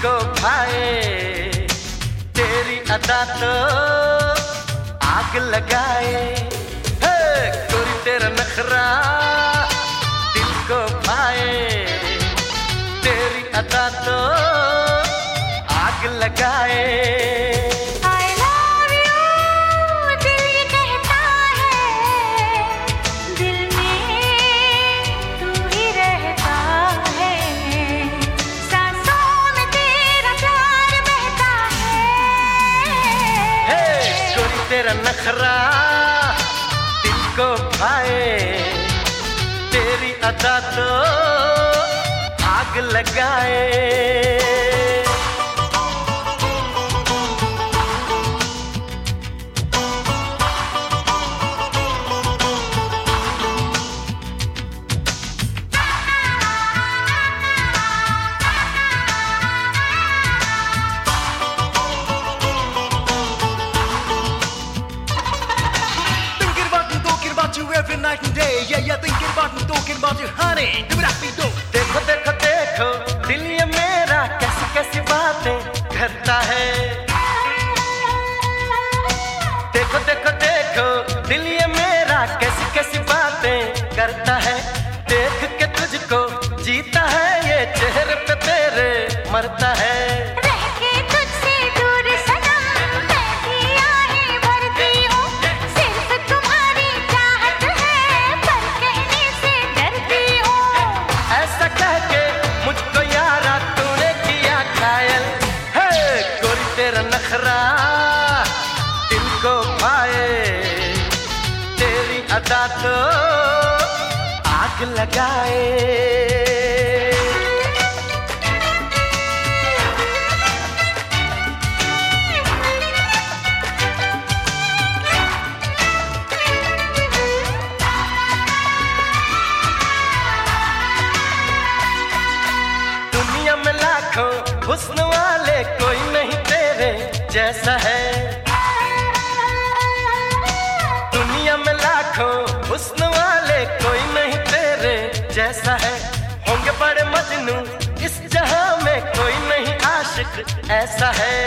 को भाए, तेरी अदा तो आग लगाए। हे गोरी तेरा नखरा दिल को भाए, तेरी अदा तो आग लगाए। तेरा नखरा दिल को भाए, तेरी अदा तो आग लगाए। Every night and day, yeah, thinking about and talking about you, honey. Do what I do. देखो देखो देखो दिल ये मेरा कैसी कैसी बातें करता है। देखो देखो देखो दिल ये मेरा कैसी कैसी बातें करता है। देख के तुझको जीता है, ये चेहरे पे तेरे मरता है। तेरा नखरा दिल को भाए, तेरी अदा तो आग लगाए। दुनिया में लाखों हुस्न वाले कोई नहीं तेरे जैसा है। दुनिया में लाखों हुस्न वाले कोई नहीं तेरे जैसा है। होंगे बड़े मजनू इस जहां में, कोई नहीं आशिक ऐसा है।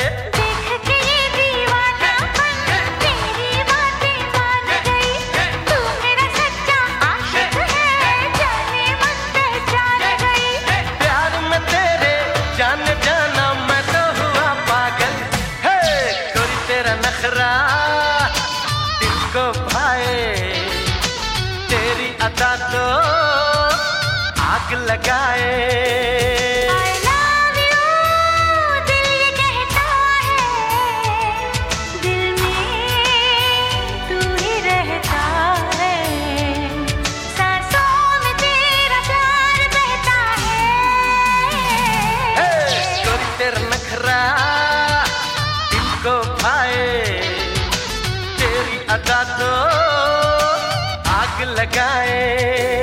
नखरा दिल को भाए, तेरी अदा तो आग लगाए। तेरा नखरा दिल को भाए, तेरी अदा तो आग लगाए।